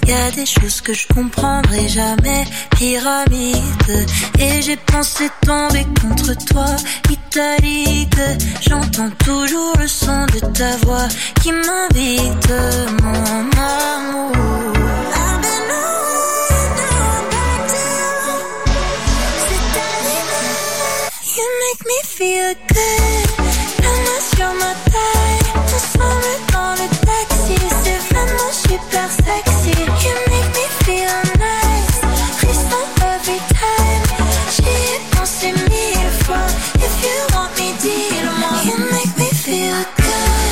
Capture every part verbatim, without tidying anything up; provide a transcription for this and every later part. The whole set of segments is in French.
Y'a des choses que je comprendrai jamais, pyramide. Et j'ai pensé tomber contre toi, italique. J'entends toujours le son de ta voix qui m'invite, mon amour. I've been on, now back down. C'est arrivé, you make me feel good. La main sur ma taille, ensemble dans le taxi. C'est vraiment super sexy. You make me feel nice, frisson every time. J'y ai pensé mille fois. If you want me, dis-le-moi. You make me feel good.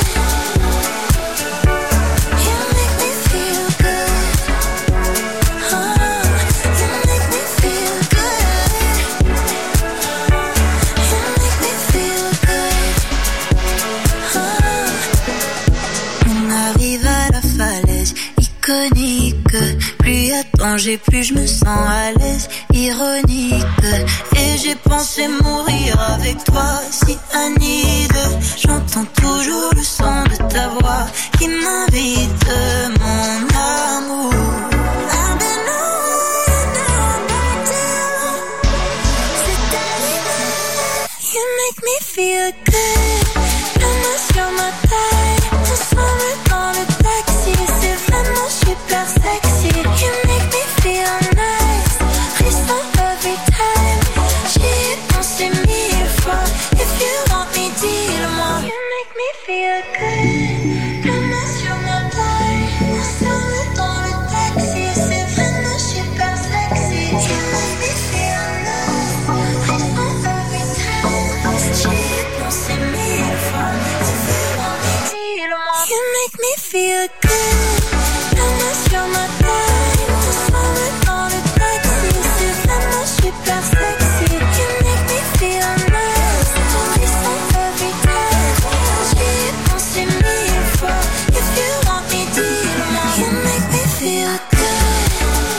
You make me feel good. Oh, you make me feel good. You make me feel good. Oh. On arrive à la falaise iconique. Plus y a danger, plus je me sens à l'aise, ironique. Et j'ai pensé mourir avec toi, si Anide. J'entends toujours le son de ta voix qui m'invite, mon amour. I've been on, now back down. C'est arrivé, you make me feel good. La main sur ma taille, ensemble dans le taxi. C'est vraiment super sexy. You make me feel nice, frisson every time. J'y ai pensé mille fois. If you want me, dis-le-moi. You make me feel good. La main sur ma taille, ensemble dans le taxi. C'est vraiment super sexy. You make me feel nice, frisson every time. J'y ai pensé mille fois. If you want me, dis-le-moi. You make me feel good. La main sur ma taille, ensemble dans le taxi. C'est vraiment super sexy. You make me feel nice, frisson every time. J'y ai pensé mille fois. If you want me, dis-le-moi. You make me feel good.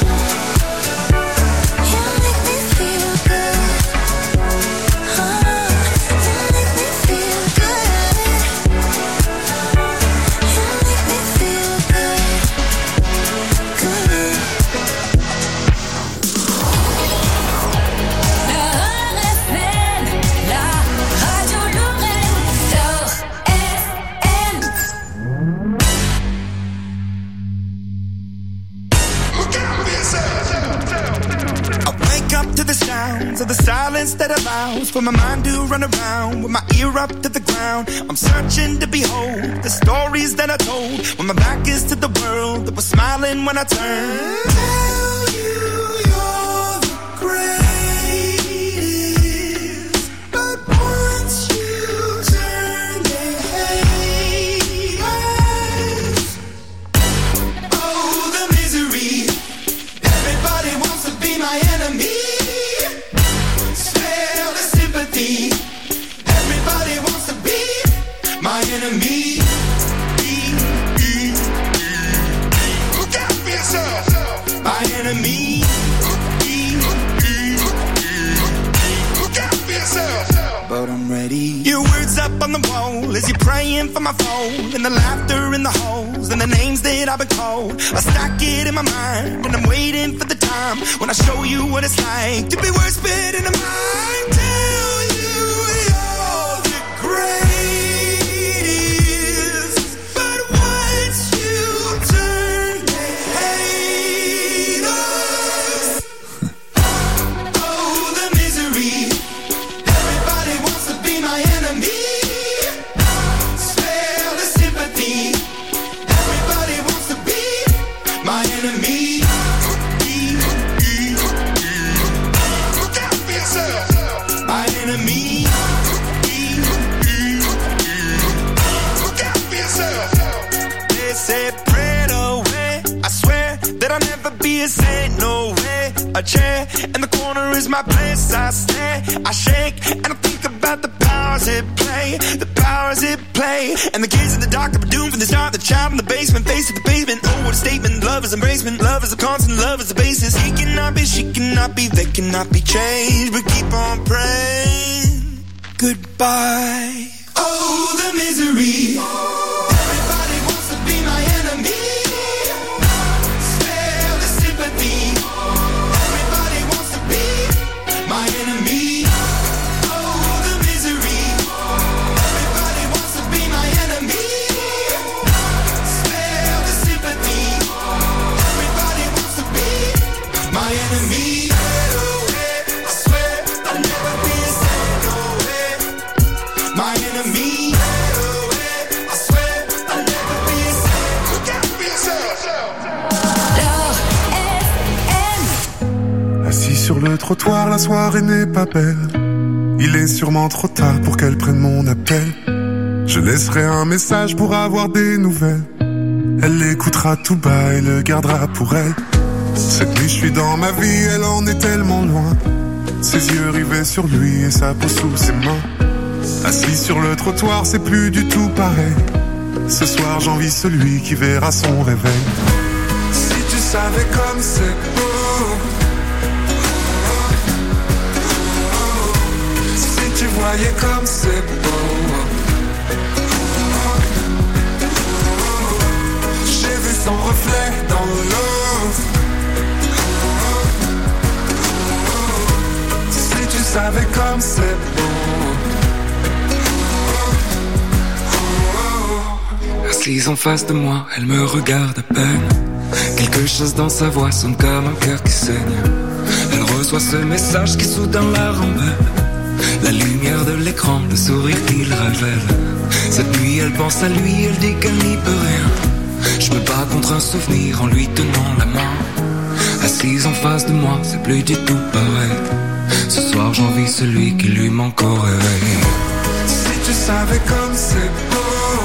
You make me feel good. Oh, you make me feel good. You make me feel good. Good. La radio Lorraine, F M. I wake up to the sounds of the silence that allows for my mind to run around with my ear up to the ground. I'm searching to behold the stories that I told when my back is to the world that was smiling when I turned. Tell you you're the greatest, but once you turn, they hate us. Oh, the misery. Everybody wants to be my enemy. Spare the sympathy. Everybody wants to be my enemy. Look out for yourself. My enemy. Look out for yourself. But I'm ready. Your words up on the wall as you're praying for my phone, and the laughter in the halls and the names that I've been called. I stack it in my mind and I'm waiting for the time when I show you what it's like to be worse fit in a mind. Tell you you're the greatest, but once you turn, they hate us. Oh, the misery. Everybody wants to be my enemy. Spare the sympathy. Everybody wants to be my enemy. Look out for yourself. My enemy. Look out for yourself. They say pray away. I swear that I'll never be a saint. No way. A chair in the corner is my place. I stare, I shake, and I think about the powers it play. The powers it play. And the kids in the dark are doomed from the start. The child in the basement, face at the pavement. Oh, what a statement. Love is embracement. Love is a constant. Love is the basis. He cannot be, she cannot be, they cannot be changed. But keep on praying. Goodbye. Oh, the misery. Everybody wants to be my enemy. Spare enemy. No way, I swear I'll never be a saint, no way. My enemy. No way, I swear I'll never be a saint. Look out for yourself. Assis sur le trottoir, la soirée n'est pas belle. Il est sûrement trop tard pour qu'elle prenne mon appel. Je laisserai un message pour avoir des nouvelles. Elle l'écoutera tout bas et le gardera pour elle. Cette nuit je suis dans ma vie, elle en est tellement loin. Ses yeux rivés sur lui et sa peau sous ses mains. Assis sur le trottoir, c'est plus du tout pareil. Ce soir j'envie celui qui verra son réveil. Si tu savais comme c'est beau. Si tu voyais comme c'est beau. J'ai vu son reflet dans l'eau. Si tu savais comme c'est beau. Assise en face de moi, elle me regarde à peine. Quelque chose dans sa voix sonne comme un cœur qui saigne. Elle reçoit ce message qui soudain la rembelle. La lumière de l'écran, le sourire qu'il révèle. Cette nuit elle pense à lui, elle dit qu'elle n'y peut rien. Je me bats contre un souvenir en lui tenant la main. Assise en face de moi, c'est plus du tout pareil. Ce soir j'envie celui qui lui manque au réveil. Si tu savais comme c'est beau.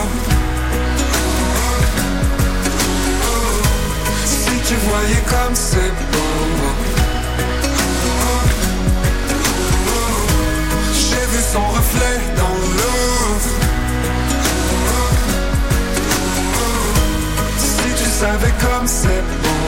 Si tu voyais comme c'est beau. J'ai vu son reflet dans l'eau. Si tu savais comme c'est beau.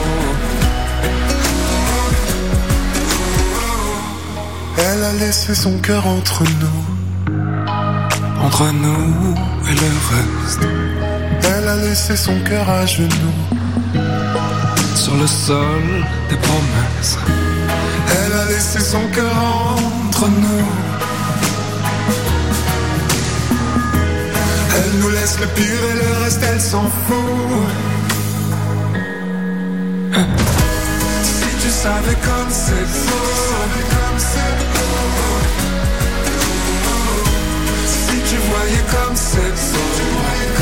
Elle a laissé son cœur entre nous. Entre nous et le reste. Elle a laissé son cœur à genoux. Sur le sol des promesses. Elle a laissé son cœur entre nous. Elle nous laisse le pire et le reste elle s'en fout. Si tu savais comme c'est beau. Si tu voyais comme c'est beau.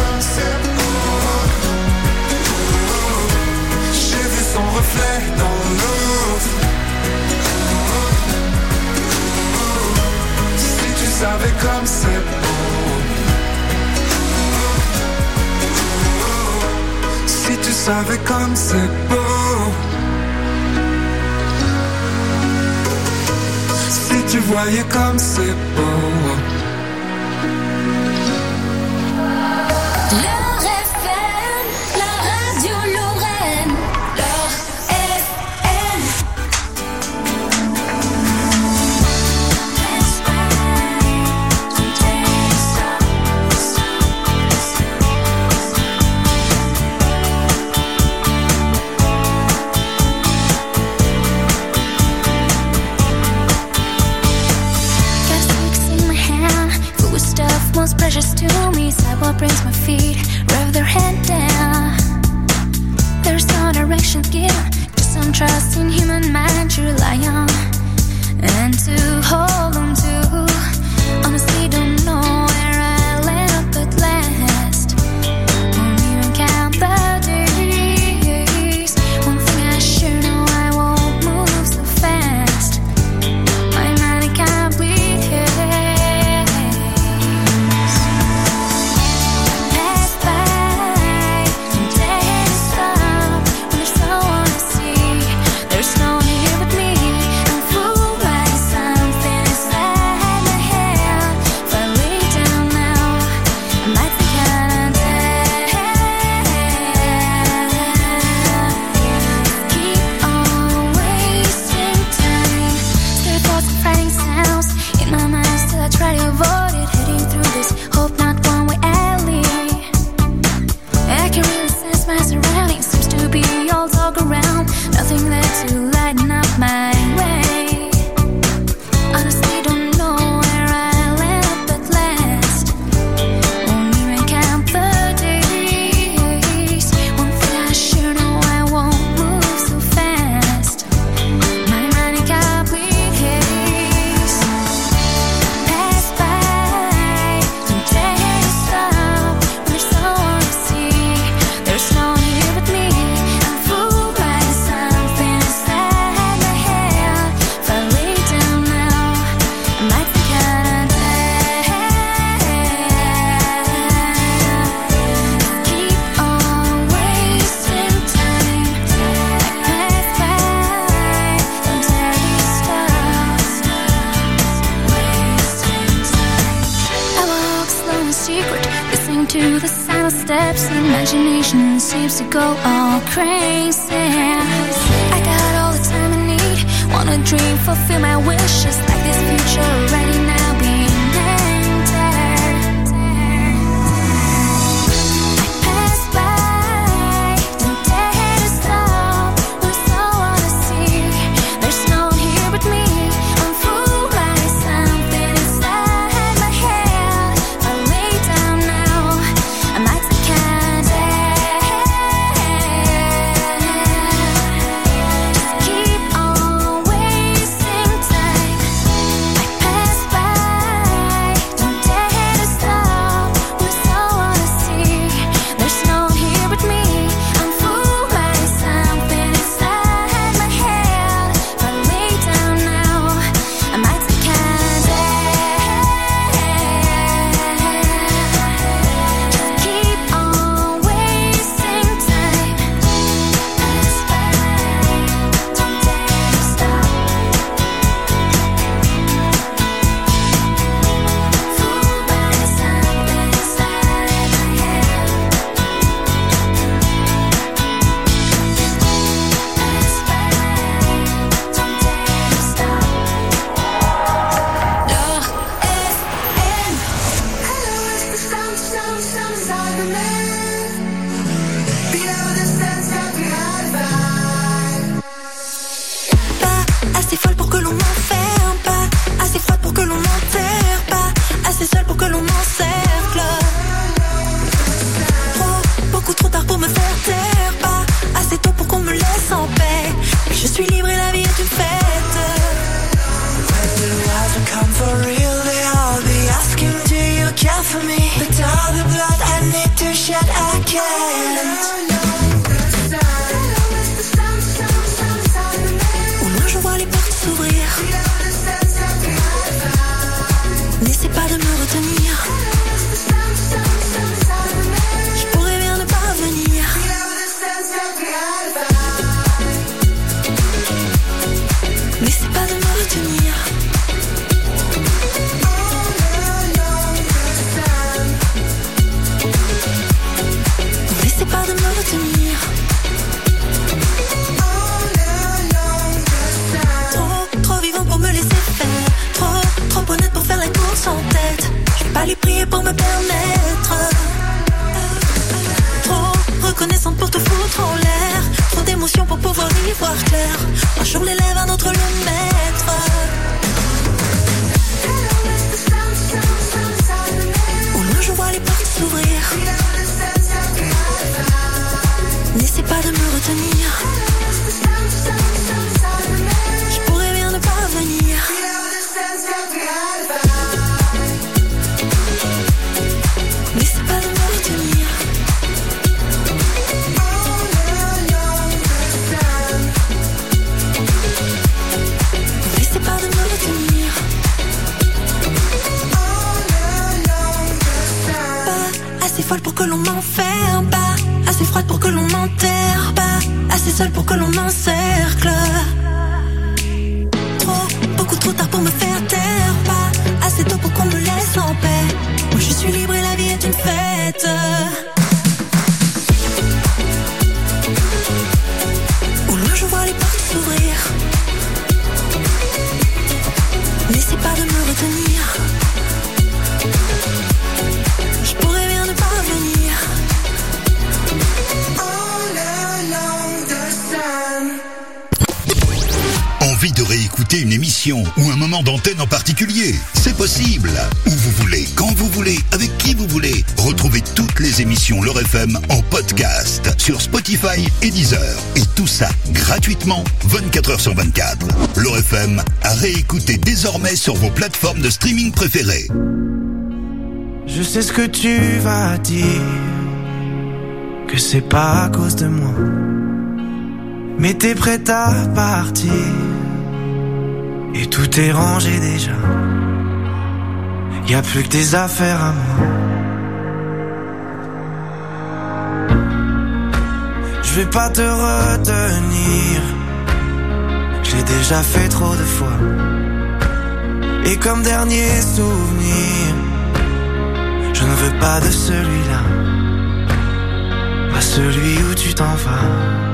J'ai vu son reflet dans l'eau. Si tu savais comme c'est beau. Si tu savais comme c'est beau. Si tu voyais comme c'est beau. Precious to me, sidewalk brings my feet, rev their head down. There's no direction given, just some trust in human mind to rely on and to hold on to. Honestly, don't know where I land up at last. Won't even count the days. One thing I sure know, I won't move so fast. My mind can't bleed here. There's no steps, imagination seems to go all crazy. I got all the time I need, wanna dream, fulfill my wishes, like this future already now being entered. I pass by, don't dare to stop, was so wanna see, there's no one here but me. I'm fooled by something inside my head. If I lay down now, I might take a Just keep on wasting time. I pass by, don't dare to stop, was so wanna see, there's no one here but me. I'm fooled by something inside my head. If I lay down now, I might take a Just keep on wasting time. Pass by, don't dare to stop. Fooled by something inside my head. Pass by, don't dare to stop. Love F M. Hello, it's the sound, sound, sound inside of me. Below the sunset, we had a vibe. Pas assez folle pour que l'on m'enferme, pas assez froide pour que l'on m'enterre, pas assez seule pour que l'on m'encercle. Trop, beaucoup trop tard pour me faire taire, pas assez tôt pour qu'on me laisse en paix. Mais je suis libre et la vie est une fête. When the lies will come for real, they all be asking, do you care for me? But all the blood I need to shed, I can't. Au loin je vois les portes s'ouvrir. N'essaie pas de me retenir. Je pourrais bien ne pas venir. N'essaie pas de me retenir. N'essaie pas de me retenir. Trop, trop vivant pour me laisser faire. Trop, trop honnête pour faire la course en tête. Je vais pas lui prier pour me permettre. Trop reconnaissante pour te foutre en l'air. Trop d'émotions pour pouvoir y voir clair. Un jour l'élève, un autre le maître. Au loin je vois les portes s'ouvrir. N'essaie pas de me retenir. Je pourrais bien ne pas venir. N'essaie pas de me retenir. N'essaie pas de me retenir. Pas assez folle pour que l'on m'enferme, pas assez froide pour que l'on m'enterre, pas assez seule pour que l'on m'encercle. Trop, beaucoup trop tard pour me faire taire, pas assez tôt pour qu'on me laisse en paix. Moi je suis libre et la vie est une fête. Au loin je vois les portes s'ouvrir. N'essaie pas de me retenir. Je pourrais bien ne pas venir. Envie de réécouter une émission ou un moment d'antenne en particulier? C'est possible. Où vous voulez, quand vous voulez, avec qui vous voulez. Retrouvez toutes les émissions Lore F M en podcast sur Spotify et Deezer. Et tout ça gratuitement, vingt-quatre heures sur vingt-quatre. Lore F M à réécouter désormais sur vos plateformes de streaming préférées. Je sais ce que tu vas dire, que c'est pas à cause de moi, mais t'es prête à partir, et tout est rangé déjà. Y'a plus que tes affaires à moi. Je vais pas te retenir, j'ai déjà fait trop de fois. Et comme dernier souvenir, je ne veux pas de celui-là. celui où tu t'en vas.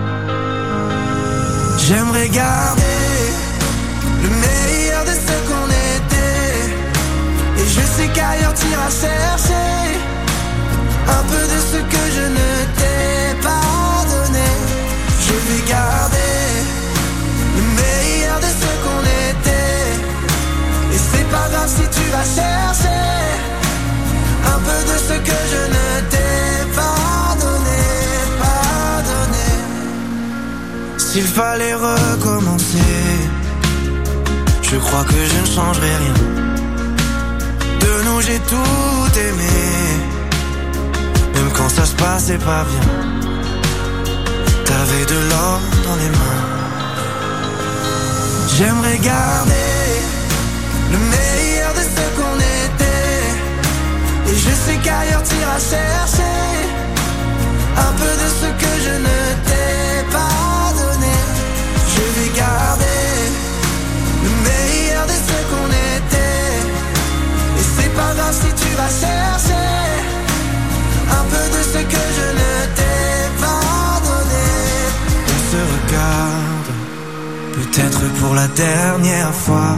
J'aimerais garder le meilleur de ce qu'on était. Et je sais qu'ailleurs t'iras chercher un peu de ce que je ne t'ai pas donné. Je vais garder le meilleur de ce qu'on était. Et c'est pas grave si tu vas chercher un peu de ce que je ne t'ai pas donné, pas donné. S'il fallait recommencer, je crois que je ne changerai rien. De nous j'ai tout aimé, même quand ça se passait pas bien. T'avais de l'or dans les mains. J'aimerais garder le meilleur de ce qu'on était. Et je sais qu'ailleurs t'iras chercher un peu de ce que je ne t'ai pas donné. Je vais garder le meilleur de ce qu'on était. Et c'est pas grave si tu vas chercher un peu de ce que je ne t'ai pas donné. On se regarde, peut-être pour la dernière fois.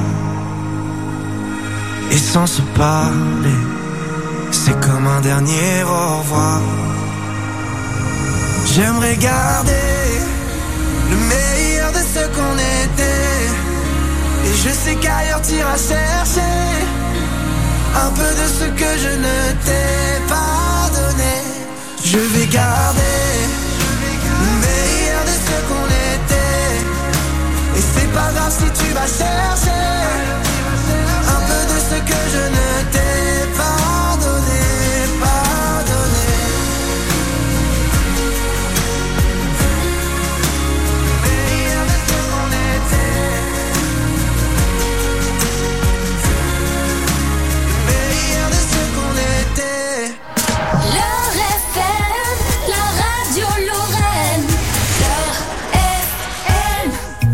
Et sans se parler, c'est comme un dernier au revoir. J'aimerais garder le meilleur de ce qu'on était. Et je sais qu'ailleurs t'iras chercher un peu de ce que je ne t'ai pas donné. Je vais garder le meilleur de ce qu'on était. Et c'est pas grave si tu vas chercher un peu de ce que je ne t'ai pas donné, pas donné. Le meilleur de ce qu'on était. Le meilleur de ce qu'on était. Leur F M, la radio Lorraine. Leur F M.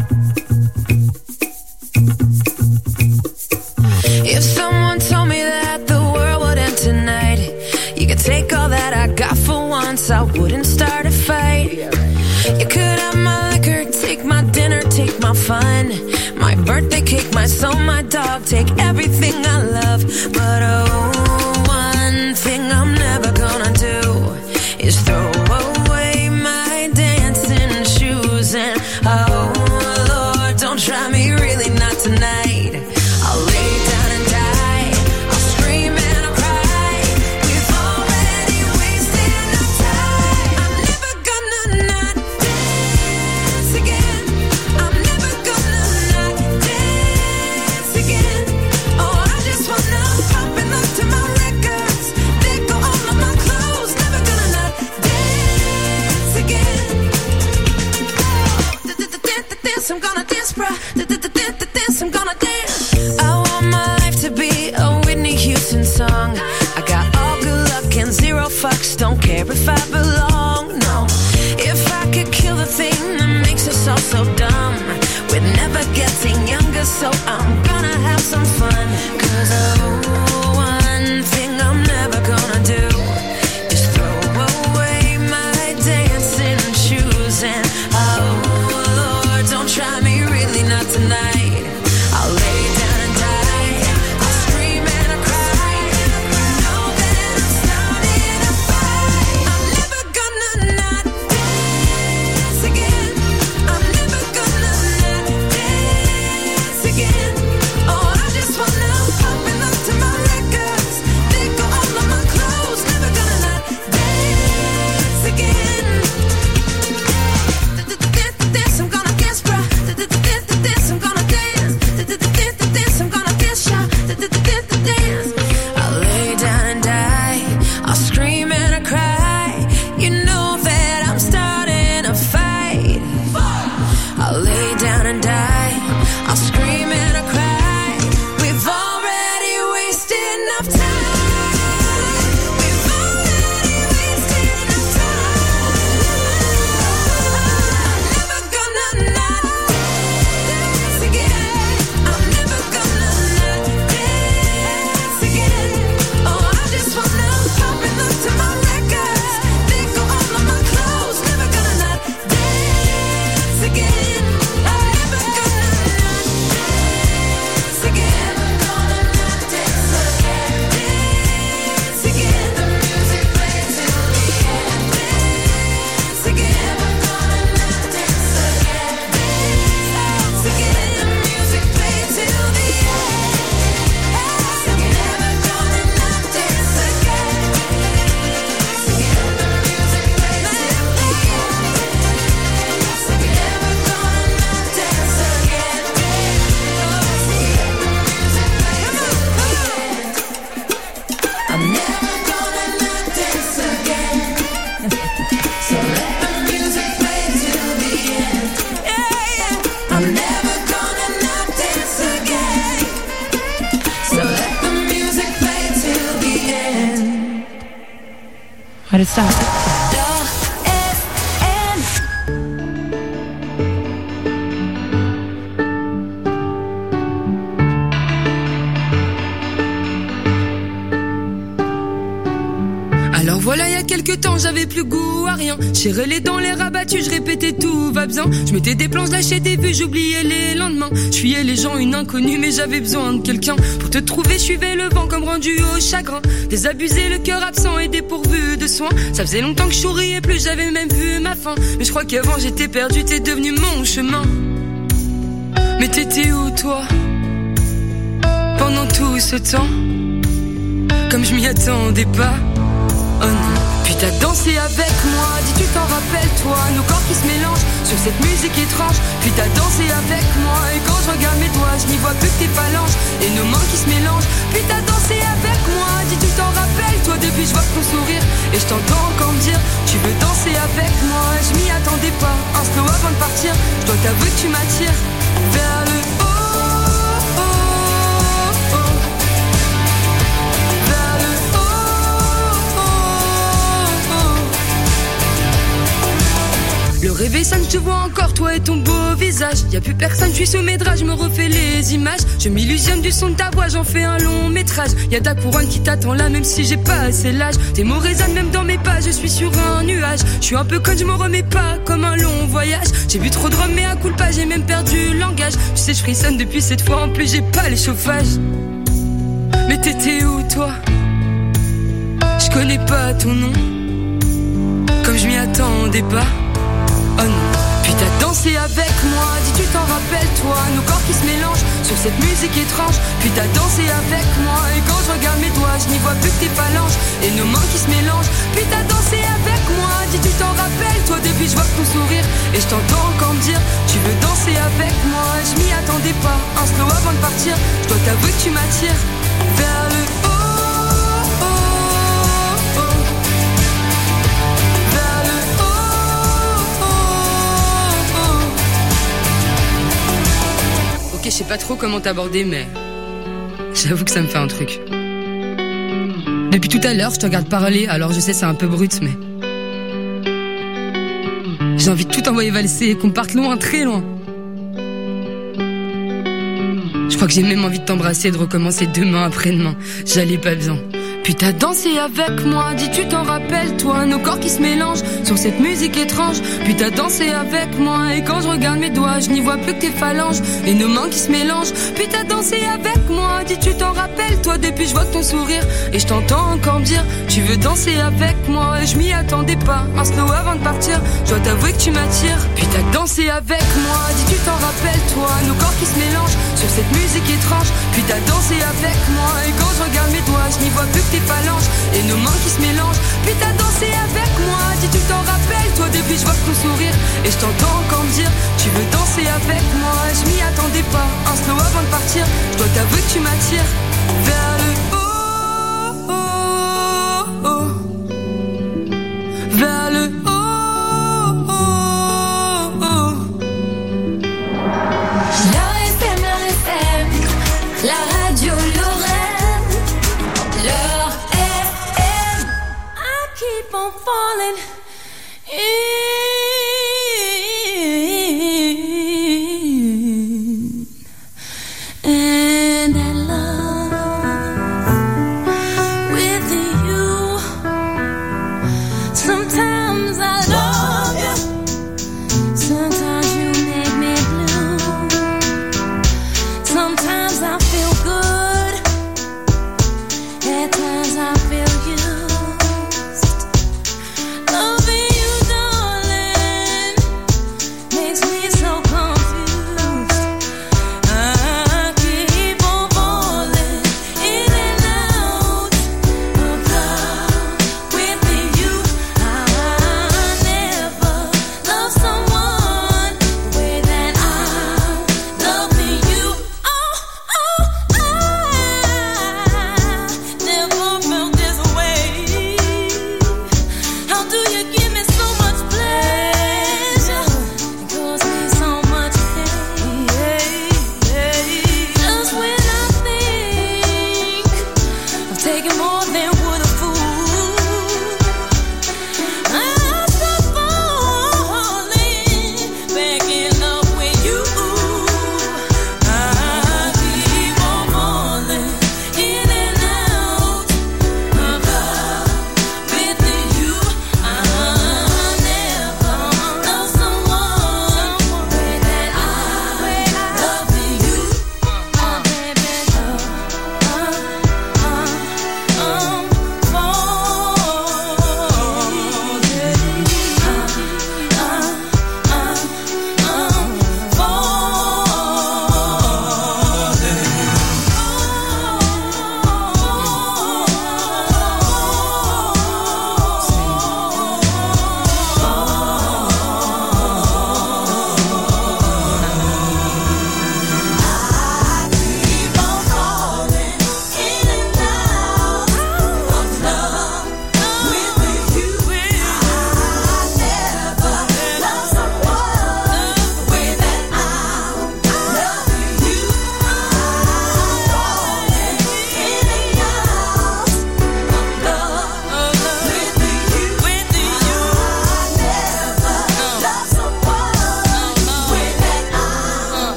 If someone told me that the world would end tonight, you could take all that I got for once, I wouldn't start a fight. You could have my liquor, take my dinner, take my fun, my birthday cake, my soul, my dog, take everything I love. But oh, one thing I'm never gonna do is throw away my dancing shoes. And oh Lord, don't try me, really not tonight. I'll lay down and die, I'll scream and I'll cry. We've already wasted enough time. I'm never gonna not dance again. I'm never gonna not dance again. Oh, I just wanna pop and look to my records. They go all of my clothes. Never gonna not dance again. Dance, I'm gonna dance, bruh. Dance, I'm gonna dance. I want my life to be a Whitney Houston song. I got all good luck and zero fucks. Don't care if I belong, no. If I could kill the thing that makes us all so dumb, we're never getting younger, so I'm gonna have some fun. Cause oh, one thing I'm never gonna do is throw away my dancing shoes. And oh Lord, don't try me, really not tonight. I'll lay down and die, I'll scream and I'll cry. You know that I'm starting a fight. I'm never gonna not dance again. I'm never gonna not dance again. Oh, I just wanna pop and look to my records. They go all of my clothes. Never gonna not dance again. Dance, I'm gonna dance, bruh. Dance, I'm gonna dance. Dance, I'm gonna dance, y'all. Dance. I'll lay down and die, I'll scream and I cry. You know that I'm starting a fight. I'll lay down and die, I'll scream and I cry. We've already wasted enough time. We've already wasted enough time. I'm never gonna not dance again. I'm never gonna not dance again. Oh, I just wanna pop and look to my records. They go all of my clothes. Let it stop. Alors voilà, il y a quelques temps, j'avais plus goût à rien. J'ai relais dans les rabattus, je répétais tout va bien. Je mettais des plans, lâchais des vues, j'oubliais les lendemains. Je fuyais les gens, une inconnue, mais j'avais besoin de quelqu'un. Pour te trouver, je suivais le vent comme rendu au chagrin. Désabusé, le cœur absent et dépourvu de soins. Ça faisait longtemps que je souriais plus, j'avais même vu ma fin. Mais je crois qu'avant j'étais perdu, t'es devenu mon chemin. Mais t'étais où toi pendant tout ce temps? Comme je m'y attendais pas. Oh non. Puis t'as dansé avec moi, dis tu t'en rappelles toi, nos corps qui se mélangent sur cette musique étrange. Puis t'as dansé avec moi, et quand je regarde mes doigts, je n'y vois plus que tes phalanges et nos mains qui se mélangent. Puis t'as dansé avec moi, dis tu t'en rappelles toi, depuis je vois ton sourire et je t'entends encore me dire tu veux danser avec moi. Je m'y attendais pas, un slow avant de partir, je dois t'avouer que tu m'attires vers le haut. Le réveil sonne, je te vois encore, toi et ton beau visage. Y'a plus personne, je suis sous mes draps, je me refais les images. Je m'illusionne du son de ta voix, j'en fais un long métrage. Y'a ta couronne qui t'attend là, même si j'ai pas assez l'âge. Tes mots résonnent même dans mes pas, je suis sur un nuage. Je suis un peu conne, je me remets pas, comme un long voyage. J'ai bu trop de rhum, mais à coup de pas, j'ai même perdu le langage. Tu sais, je frissonne depuis cette fois, en plus j'ai pas les chauffages. Mais t'étais où toi? Je connais pas ton nom, comme je m'y attendais pas. Oh non. Puis t'as dansé avec moi, dis tu t'en rappelles toi, nos corps qui se mélangent sur cette musique étrange. Puis t'as dansé avec moi, et quand je regarde mes doigts, je n'y vois plus que tes phalanges et nos mains qui se mélangent. Puis t'as dansé avec moi, dis tu t'en rappelles toi, depuis je vois ton sourire et je t'entends encore me dire tu veux danser avec moi. Je m'y attendais pas, un slow avant de partir, je dois t'avouer que tu m'attires vers le haut. Je sais pas trop comment t'aborder, mais j'avoue que ça me fait un truc. Depuis tout à l'heure, je te regarde parler, alors je sais c'est un peu brut, mais j'ai envie de tout envoyer valser et qu'on parte loin, très loin. Je crois que j'ai même envie de t'embrasser et de recommencer demain après-demain. J'allais pas bien. Puis t'as dansé avec moi, dis tu t'en rappelles toi, nos corps qui se mélangent sur cette musique étrange. Puis t'as dansé avec moi, et quand je regarde mes doigts, je n'y vois plus que tes phalanges et nos mains qui se mélangent. Puis t'as dansé avec moi, dis tu t'en rappelles toi, depuis je vois ton sourire et je t'entends encore me dire tu veux danser avec moi. Et je m'y attendais pas, un slow avant de partir, je dois t'avouer que tu m'attires. Puis t'as dansé avec moi, dis tu t'en rappelles toi, nos corps qui se mélangent sur cette musique étrange. Puis t'as dansé avec moi, et quand je regarde mes doigts, je n'y vois plus que tes phalanges et nos mains qui se mélangent. Puis t'as dansé avec moi, dis tu t'en rappelles toi, depuis je vois ton sourire et je t'entends encore me dire tu veux danser avec moi. Je m'y attendais pas, un slow avant de partir, je dois t'avouer que tu m'attires vers le haut, oh, oh, vers le haut, oh, oh. La F M, la F M, la radio Lorraine, leur F M. I keep on falling in, and that love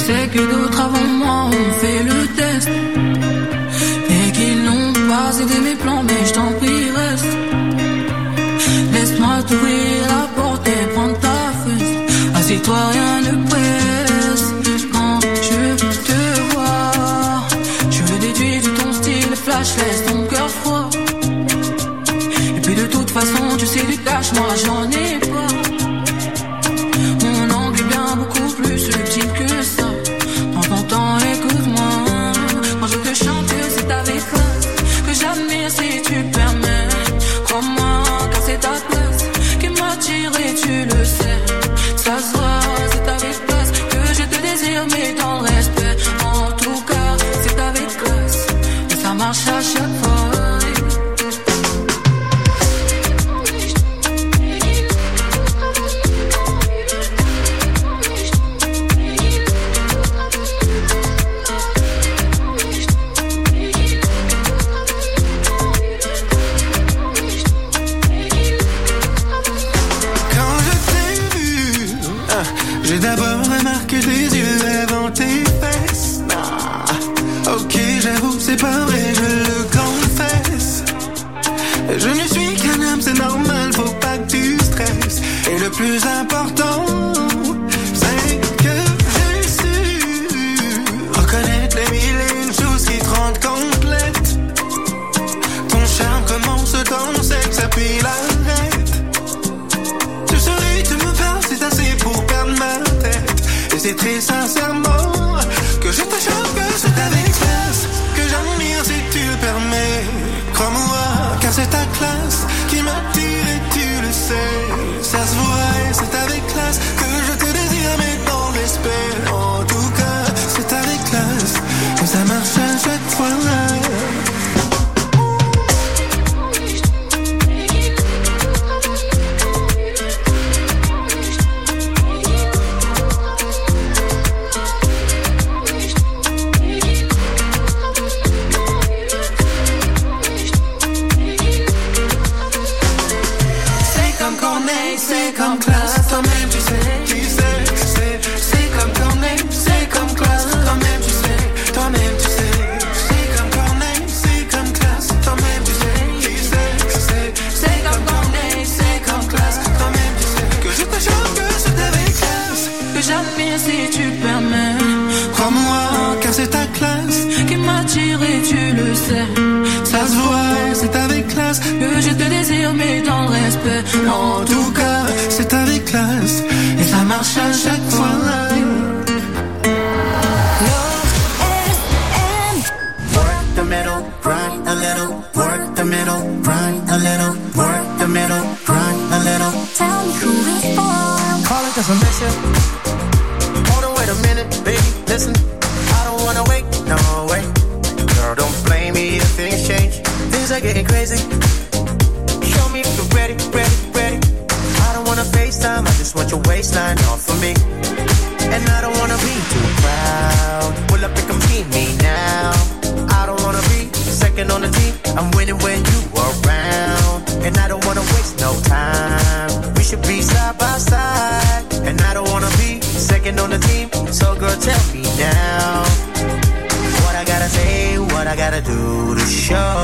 sais que d'autres avant moi ont fait le test et qu'ils n'ont pas aidé mes plans, mais je t'en prie reste. Laisse-moi t'ouvrir la porte et prendre ta fesse. Assieds-toi, rien ne presse. Quand je te vois, je le déduis de ton style flash, laisse ton cœur froid. Et puis de toute façon, tu sais du cash, moi j'en ai pas. Mon angle est bien beaucoup plus subtil que ça. Prends ton temps, écoute-moi. Quand je te chante, c'est avec classe que j'admire si tu permets. Crois-moi, car c'est ta place qui m'attire et tu le sais. Ça se voit, c'est avec classe que je te désire, mais dans le respect. En tout cas, c'est avec classe et ça marche à chaque fois. J'ai d'abord remarqué tes yeux avant tes fesses. Ah, ok, j'avoue, c'est pas vrai, je le confesse. Je ne suis qu'un homme, c'est normal, faut pas que tu stresses. Et le plus important, c'est que j'ai su reconnaître les mille et une choses qui te rendent complète. Ton charme commence dans le sexe, puis l'arrête. Tu souris, tu me parles, c'est assez pour perdre ma tête. Et c'est très sincèrement que je te choque, que c'est avec classe que j'admire si tu le permets. Crois-moi, car c'est ta classe qui m'attire et tu le sais. Ça se voit et c'est avec classe que je te désire, mais dans l'esprit. En tout cas, c'est avec classe que ça marche à chaque fois. C'est comme classe, toi-même tu sais, tu sais, tu sais. C'est comme Corneille, c'est comme classe, toi-même tu sais, toi-même tu sais. C'est comme Corneille, c'est comme classe, toi-même tu sais, tu sais, tu sais. C'est comme Corneille, c'est comme classe, toi-même tu sais. Que je te choque, que c'est avec classe que j'admire si tu permets. Crois-moi, car c'est ta classe qui m'attire et tu le sais. Ça se voit, c'est avec classe que je te désire, mais dans le respect. En tout cas, c'est avec classe et ça marche à chaque fois. Work the middle, grind a little. Work the middle, grind a little. Work the middle, grind a little. Tell me who is born. Calling 'cause I miss you. Hold on, wait a minute, baby, listen. I don't wanna wait, no way. Girl, don't blame me if things change. Things are getting crazy. Show me if you're ready, ready, ready. I don't wanna FaceTime, I just want your waistline off of me. And I don't wanna be too proud. Pull up and come see me now. I don't wanna be second on the team. I'm winning when you around. And I don't wanna waste no time. We should be side by side. And I don't wanna be second on the team. So girl, tell me now. What I gotta say, what I gotta do to show.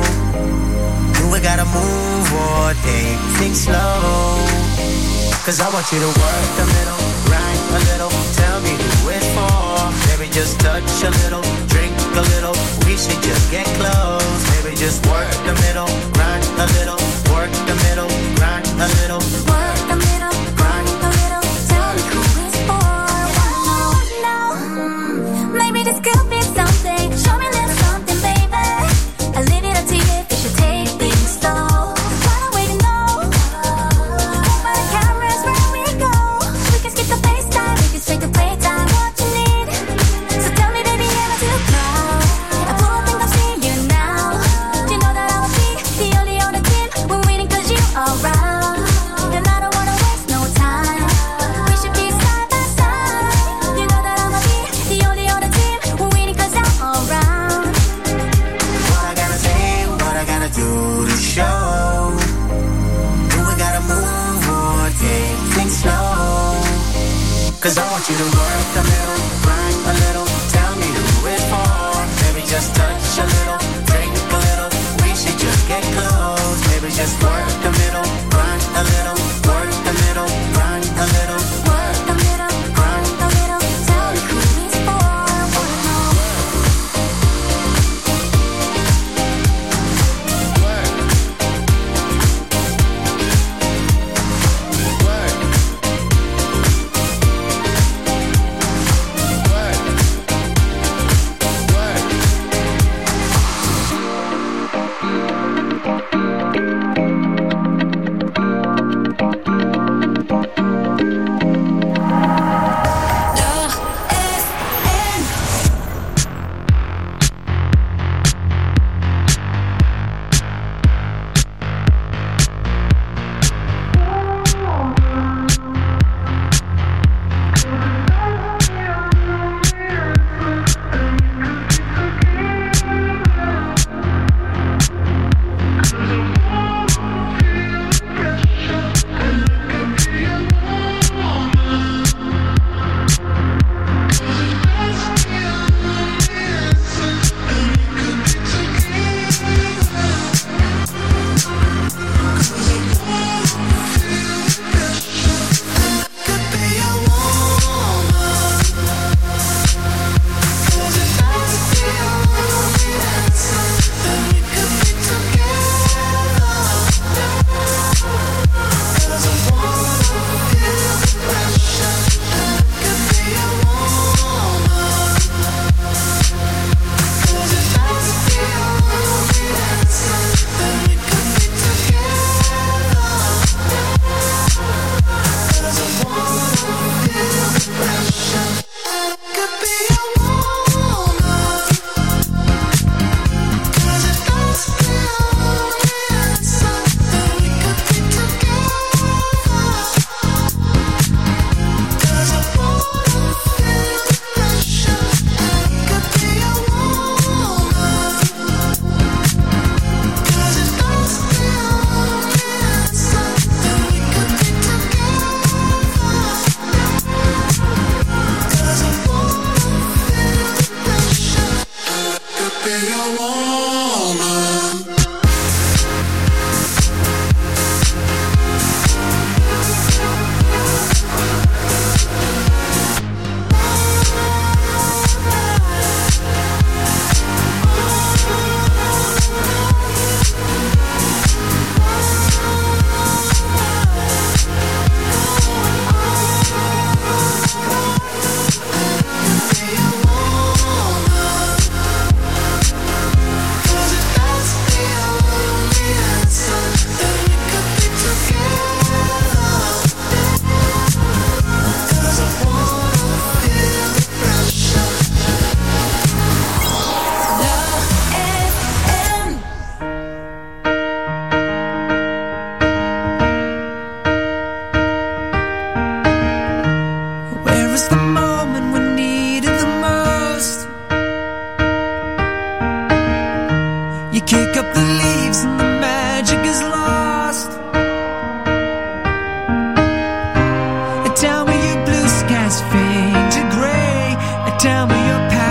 Do I gotta move or take things slow? 'Cause I want you to work the middle, grind a little. Tell me who it's for. Maybe just touch a little, drink a little. We should just get close. Maybe just work the middle, grind a little. Work the middle, grind a little. Work the middle, grind a little. Tell me who is born. No, no. Maybe this could be something. Show me a little something, baby. I leave it up to you if you should take things slow. Why don't we know? By the cameras where we go. We can skip the FaceTime, we can straight to playtime. What you need? So tell me, baby, am I too proud? I pull up and come see you now. You know that I will be the only on the team. We're waiting 'cause you are around. And I don't wanna waste no time. We should be side by side. You know that I'ma be the only on the team. We're waiting 'cause I'm around. What I gotta say, what I gotta do to show. Do I gotta move or take things slow? 'Cause I want you to work the middle, grind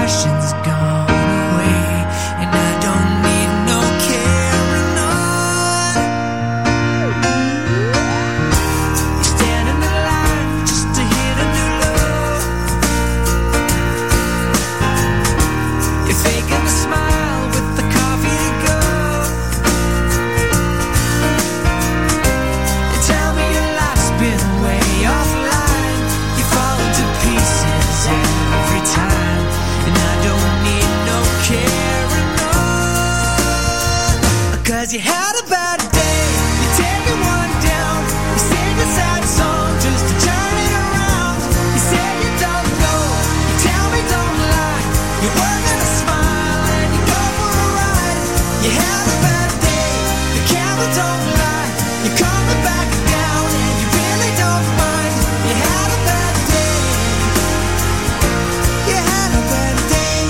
passion's gone away, and I don't need no carrying on. You stand in the line just to hit a new love. You're faking a smile with the coffee to go. You tell me your life's been way offline. You fall into pieces every time, and I don't need no carrying on. 'Cause you had a bad day, you're taking one down. You sing a sad song just to turn it around. You say you don't know, you tell me don't lie. You're working a smile and you go for a ride. You had a bad day, the camera don't lie. You're coming back down and you really don't mind. You had a bad day. You had a bad day.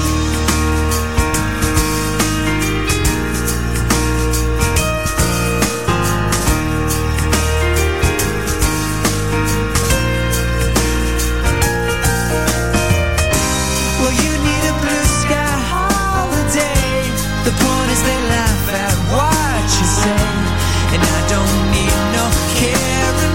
Well, you need a blue sky holiday. The point is they laugh at what you say, and I don't need no carrying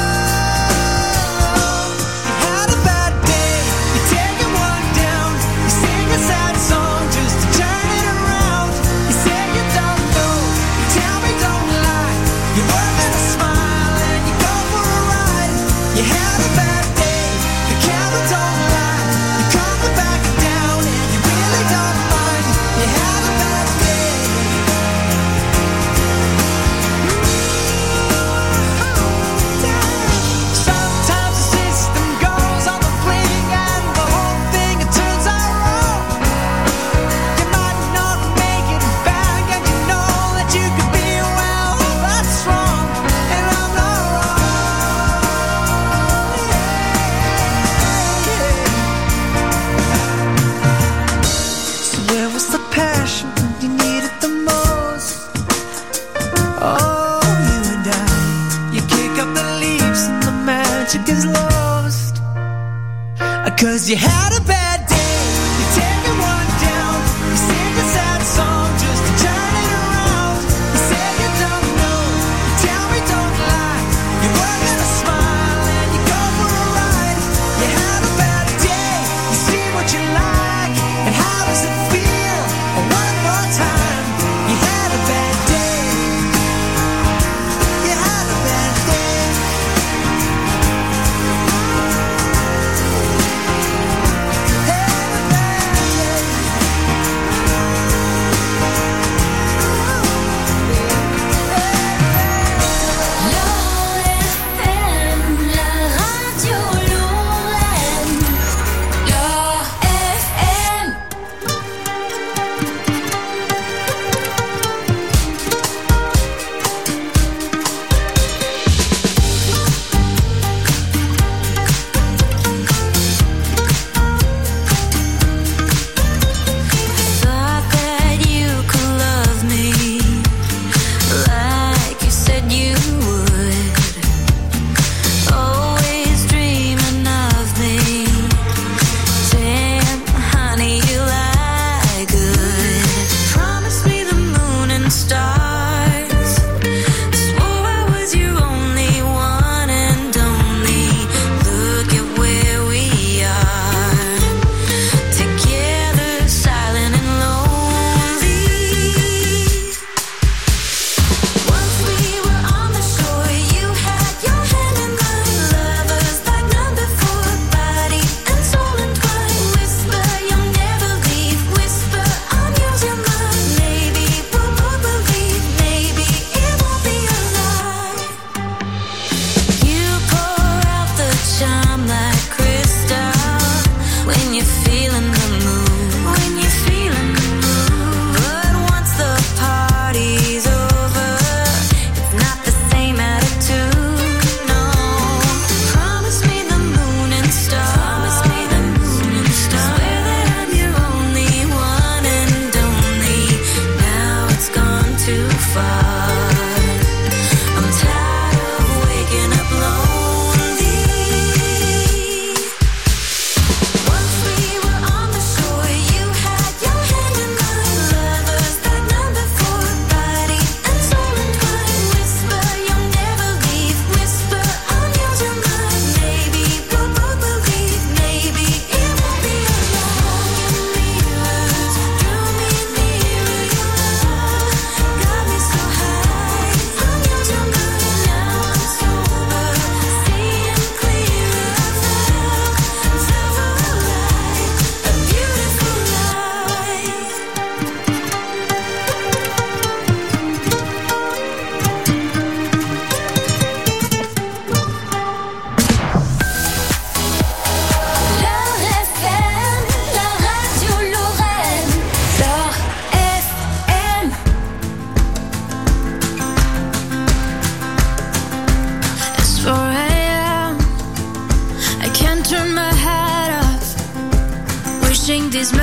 on. You had a bad day, you're taking one down. You sing a sad song just to turn it around. You say you don't know, you tell me don't lie. You're working a smile and you go for a ride. You had a bad day, the camera don't lie. You're coming back down and you really don't mind. You had a bad day. Sometimes the system goes on the blink and the whole thing it turns out wrong. You might not make it back and you know that you could be well, that's wrong, and I'm not wrong. So where was the passion when you needed the most? Oh, you and I, you kick up the leaves and the magic is lost. 'Cause you had a bad day, you're taking one down. You sing a sad song just to turn it around. You say you don't know, you tell me don't lie. You're working a smile and you go for a ride. You had a bad day, you see what you like, and how does it feel? One more time, you had a bad day. You had a bad day. Had a bad day. Once we were on the shore,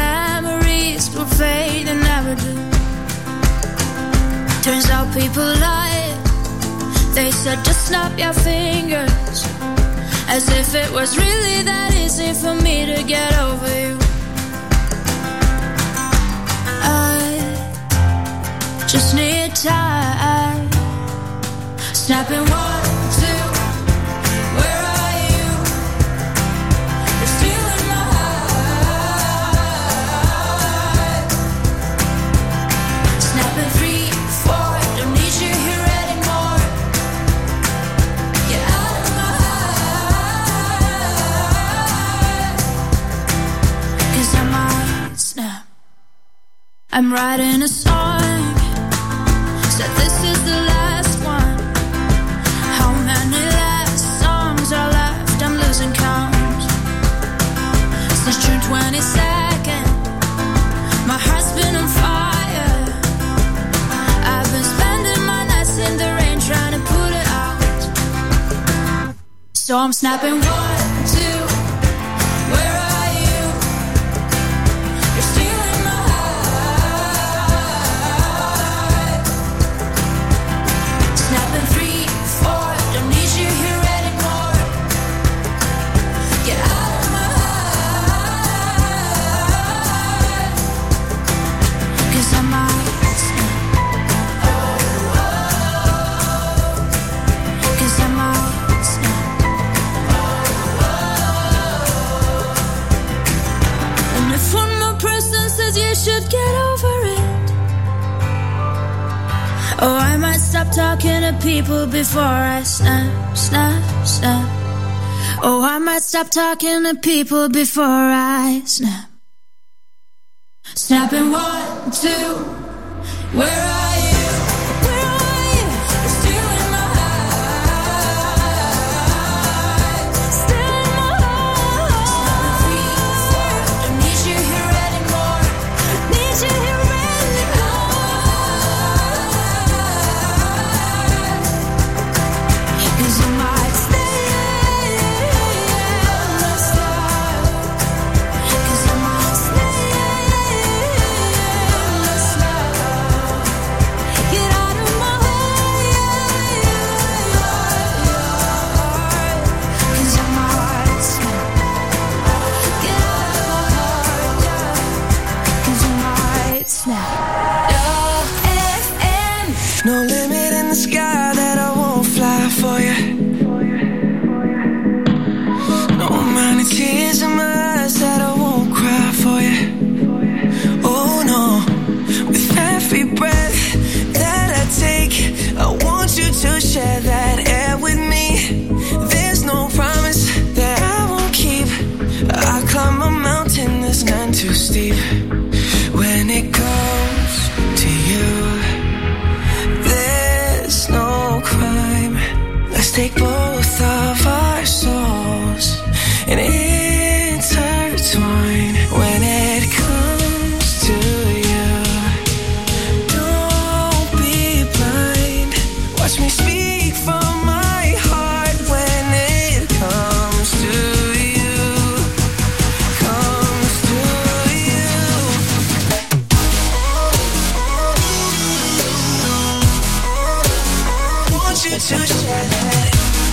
memories will fade and never do. Turns out people lie. They said just snap your fingers, as if it was really that easy for me to get over you. I just need time. Snapping one, two, where are you? You're still in my heart. Snapping three, four, don't need you here anymore. Get out of my heart. 'Cause I might snap. I'm writing a song, said this is the last one. How many last songs are left? I'm losing count. Since June twenty-second, my heart's been on fire. I've been spending my nights in the rain trying to put it out. So I'm snapping one, two, where are you? You're still in my heart. Snapping three, four, don't need you here anymore. Get out of my heart. 'Cause I might snap. 'Cause I might snap. And if one more person says you should get over it, oh, I might stop talking to people before I snap, snap, snap. Oh, I might stop talking to people before I snap. Snapping one, two, where are you? Where are you? You're still in my heart. Still in my heart. Three, four, don't need you here anymore. Need you here anymore. 'Cause I might stay in the stars. 'Cause I might stay in the stars. Get out of my heart. 'Cause I might snap. Get out of my heart, yeah. 'Cause I might snap. Love F M. No limit in the sky that I won't fly for you. No amount of tears in my eyes that I won't cry for you. Oh no, with every breath that I take, I want you to share that air with me. There's no promise that I won't keep. I climb a mountain that's none too steep. When it comes to you, there's no crime. Let's take both of our souls and intertwine. When it comes to you, don't be blind. Watch me speak from my heart. When it comes to you, comes to you. Want you to share that.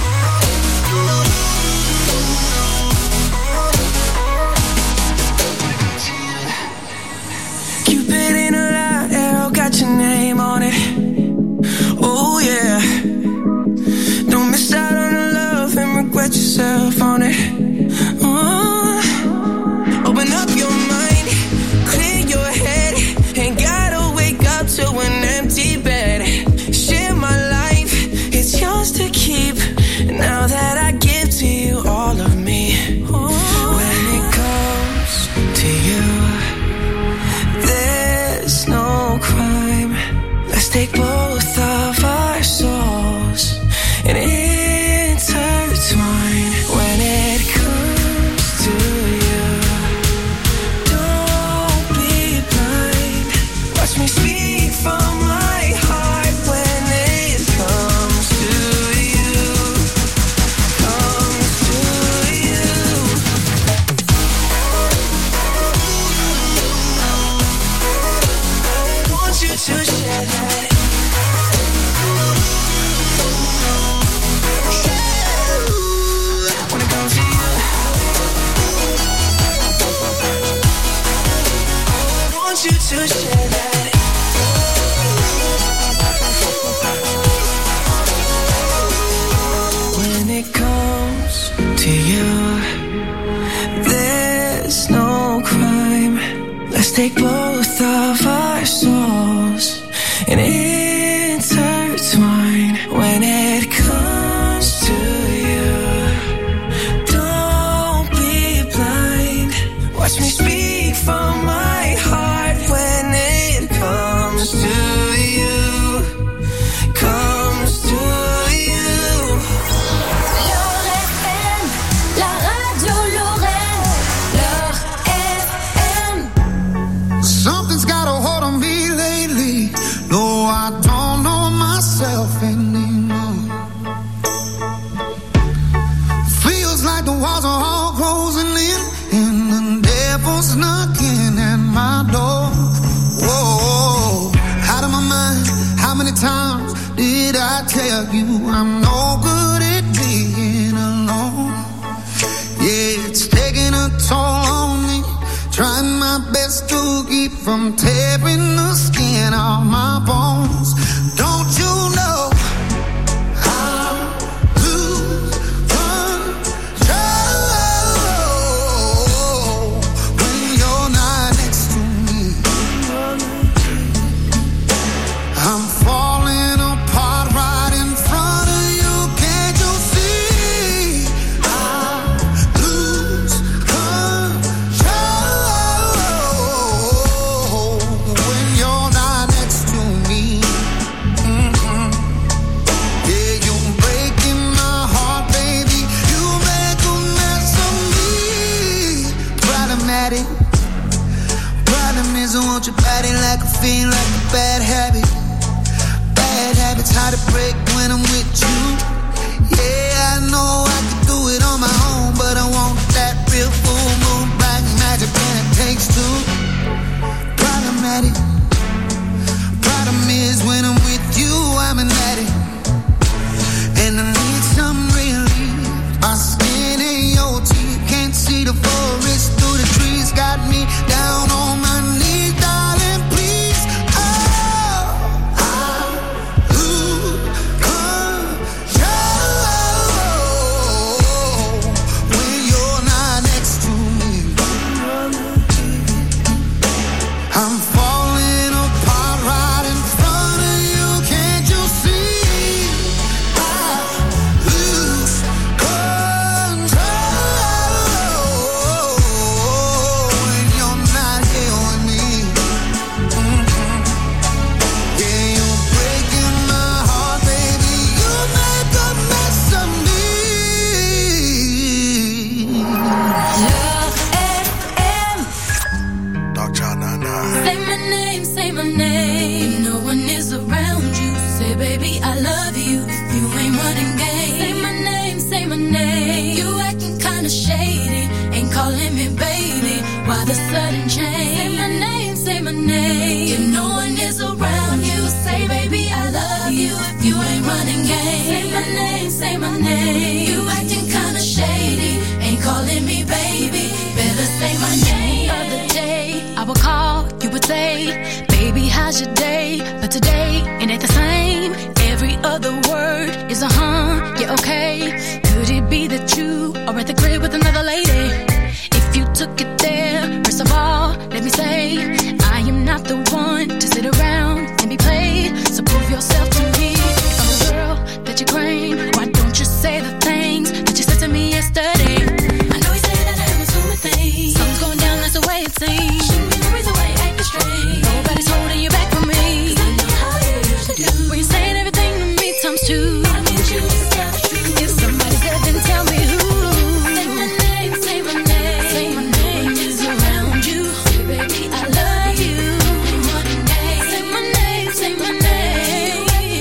to share that. When it comes to you, I want you to share that. When it comes to you, there's no crime. Let's take both of our souls and intertwine. When it comes to you, don't be blind. Watch me speak from my heart. When it comes to you, comes to you. L'Or F M, la radio Lorraine. L'Or F M. Something's got a hold on me lately. No, I don't know myself anymore. Feels like the walls are all closing in, and the devil's knocking at my door. Whoa, out of my mind. How many times did I tell you I'm no good at being alone? Yeah, it's taking a toll on me. Trying my best to keep from tearing the skin off my bones. Don't you know I'll lose control when you're not next to me? I'm falling apart right in front of you. Can't you see? I'll lose control when you're not next to me. Mm-mm. Yeah, you're breaking my heart, baby. You make a mess of me. Problematic. Problem is I want your body like a fiend, like a bad habit. Bad habits hard to break when I'm with you. Yeah, I know I can do it on my own, but I want that real full moon black magic, and it takes two. Problematic. Problem is when I'm with you, I'm an addict, and I need some relief. My skin and your teeth can't see the forest through the trees. Got me down on my knees, darling, please. Oh, I'll lose control when you're not next to me. I'm falling apart right in front of you. Can't you see? I'll lose control when you're not here with me. Mm-mm. Yeah, you're breaking my heart, baby. You make a mess of me. L'Or F M. Dog Child nine nine. Say my name, say my name. No one is around you. Say, baby, I love you. If you ain't running game. Say my name, say my name. You acting kinda shady. Ain't calling me baby. Why the sudden change? Say my name, say my name. If no one is around you. Say, baby, I love you. If you ain't running game. Say my name, say my name. You acting kinda shady. Ain't calling me baby. Better say my name. The other day, I would call, you would say, baby, how's your day? But today, it ain't the same. Every other word is a huh, yeah, okay. Could it be that you are at the crib with another lady? If you took it there, first of all, let me say, I am not the one to sit around and be played. So prove yourself to me. If I'm the girl that you claim, why don't you say the things that you said to me yesterday? I know you said that I was doing things. Something's going down, that's the way it seems. Shouldn't be the reason why you're acting strange. Nobody's holding you back from me. 'Cause I know how you usually do. When you're saying everything to me times two. I need you to tell the truth. If somebody's there, then tell me who. Say my name, say my name. Say my name is around you. Say, baby, I love you. Say my name, say my name.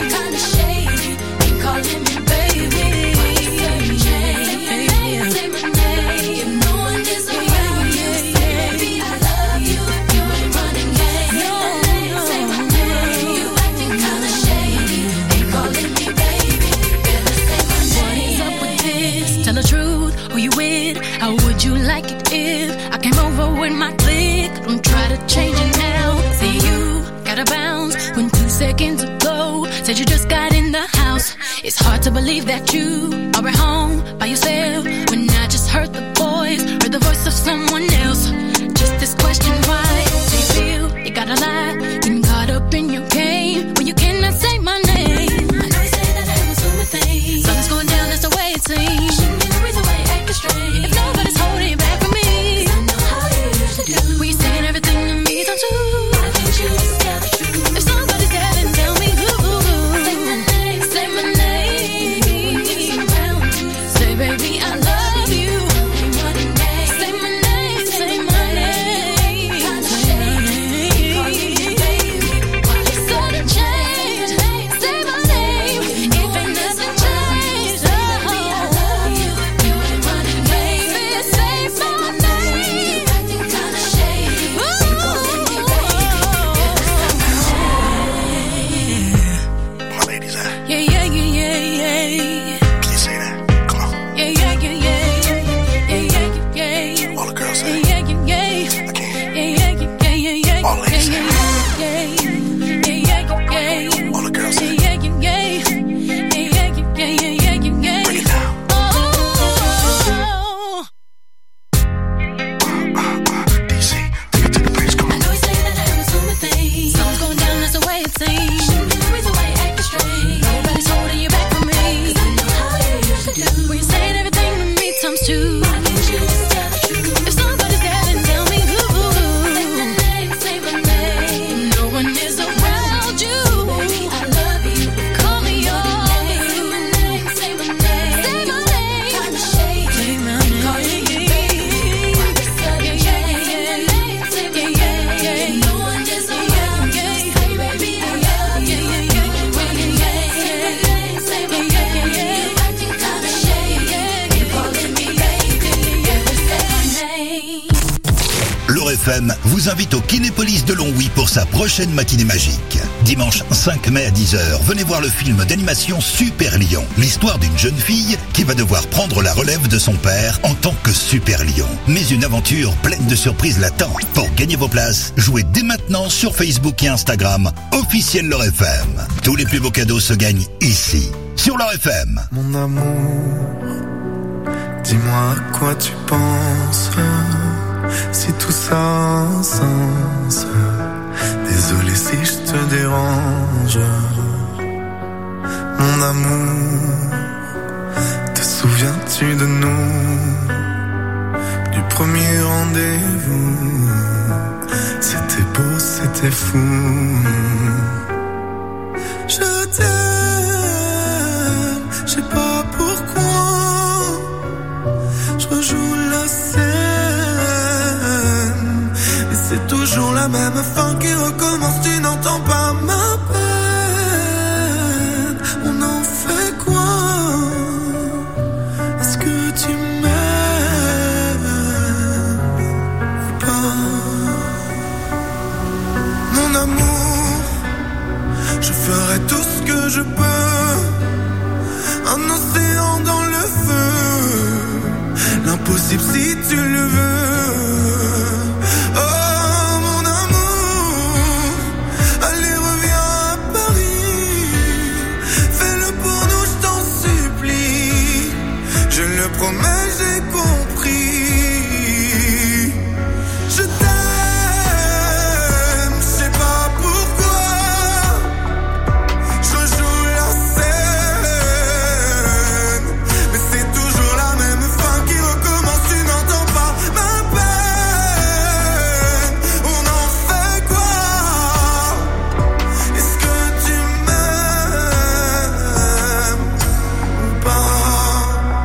It's hard to believe that you are at home by yourself when I just heard the voice, heard the voice of someone else. Just this question, why do you feel you gotta lie? Getting caught up in your game when you cannot say my name. I know you say that I was doing things. Something's going down, that's the way it seems. Shouldn't be the reason why you're acting strange. If nobody's holding you back from me, 'cause I know how you usually do. When you're saying everything to me, don't you? Why can't you just tell the truth? If somebody's there, then tell me who. Say my name, say my name. Say baby, I love you. Say my name, say my name. It's sudden change. Say my name, if ain't nothing changed. Oh, you ain't running, baby. Say my name. Acting kinda shady. My ladies, uh, Yeah, yeah, yeah, yeah, yeah. can you say that? Come on. Yeah, yeah, yeah, yeah, yeah, yeah, yeah, yeah. All the girls Yeah, say, yeah, yeah, yeah. I can't. Yeah, yeah, yeah, yeah, yeah, All ladies say, yeah, yeah, yeah, yeah, yeah. all the girls say, Yeah, yeah, yeah, yeah, yeah, yeah, yeah, yeah, yeah. break it down. Oh, D C, take it to the bridge, come I on. know you say that I was doing things. Something's going down, that's the way it seems. Shouldn't be the reason why you're acting strange. Nobody's holding you back from me, 'cause I know how you usually do. When you're saying everything to me times two. Why can't you just tell the truth? If somebody's there, then tell me who. Say my name, say my name. No one is around you. Baby, I love you. Call me on you. Say my name, say my name. Say my name. Kinda shady. Say my name. Calling you baby. Why this sudden change? Say my name, say my name. No one is around you. Say baby, I love you. Say my name, say my name. Acting kinda shady. Calling me baby. Say my name. L'Or F M vous invite au Kinépolis de Longwy pour sa prochaine matinée magique. Dimanche cinq mai à dix heures, venez voir le film d'animation Super Lion. L'histoire d'une jeune fille qui va devoir prendre la relève de son père en tant que Super Lion. Mais une aventure pleine de surprises l'attend. Pour gagner vos places, jouez dès maintenant sur Facebook et Instagram, officiel L'Or F M. Tous les plus beaux cadeaux se gagnent ici, sur L'Or F M. Mon amour, dis-moi à quoi tu penses, si tout ça a un sens. Désolé si je te dérange. Mon amour, te souviens-tu de nous, du premier rendez-vous? C'était beau, c'était fou. Je t'aime, je sais pas pourquoi. Je rejoue la scène, et c'est toujours la même fin qui recommence. Tu n'entends pas ma peine. On en fait quoi? Est-ce que tu m'aimes ou pas? Mon amour, je ferai tout ce que je peux. Un océan dans le feu, l'impossible si tu le veux. Oh mon amour, allez reviens à Paris. Fais-le pour nous, je t'en supplie. Je le promets, j'ai compris. Je t'aime, je sais pas pourquoi. Je joue la scène, mais c'est toujours la même fin qui recommence. Tu n'entends pas ma peine. On en fait quoi? Est-ce que tu m'aimes ou pas?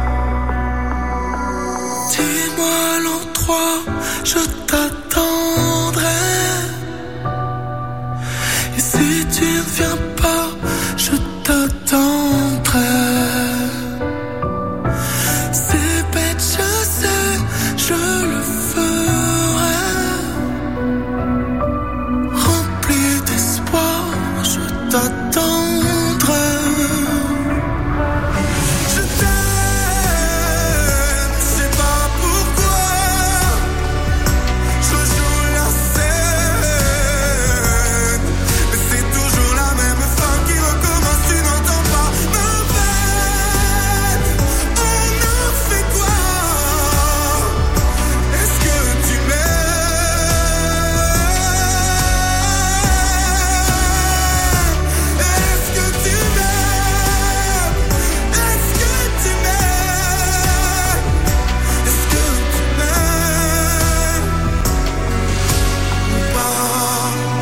Dis-moi l'endroit, je t'attendrai. Et si tu ne viens